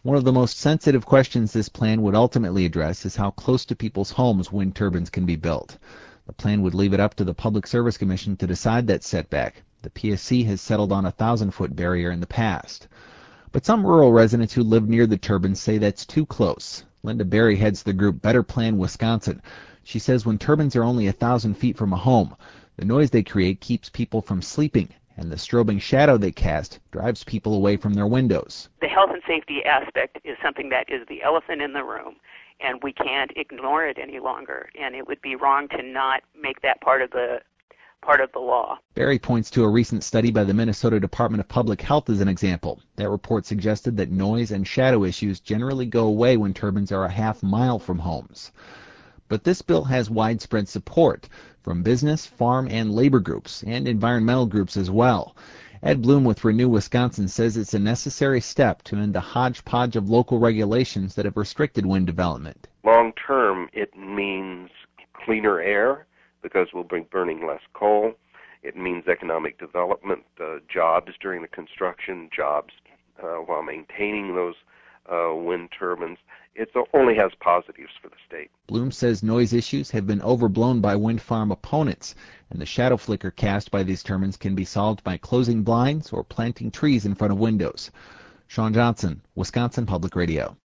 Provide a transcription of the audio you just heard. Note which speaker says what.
Speaker 1: One of the most sensitive questions this plan would ultimately address is how close to people's homes wind turbines can be built. The plan would leave it up to the Public Service Commission to decide that setback. The PSC has settled on a 1,000-foot barrier in the past. But some rural residents who live near the turbines say that's too close. Linda Berry heads the group Better Plan Wisconsin. She says when turbines are only 1,000 feet from a home, the noise they create keeps people from sleeping, and the strobing shadow they cast drives people away from their windows.
Speaker 2: The health and safety aspect is something that is the elephant in the room, and we can't ignore it any longer, and it would be wrong to not make that part of the law.
Speaker 1: Berry points to a recent study by the Minnesota Department of Public Health as an example. That report suggested that noise and shadow issues generally go away when turbines are a half mile from homes. But this bill has widespread support from business, farm, and labor groups, and environmental groups as well. Ed Bloom with Renew Wisconsin says it's a necessary step to end the hodgepodge of local regulations that have restricted wind development.
Speaker 3: Long term, it means cleaner air because we'll be burning less coal. It means economic development, jobs during the construction, jobs while maintaining those wind turbines. It only has positives for the state.
Speaker 1: Bloom says noise issues have been overblown by wind farm opponents, and the shadow flicker cast by these turbines can be solved by closing blinds or planting trees in front of windows. Sean Johnson, Wisconsin Public Radio.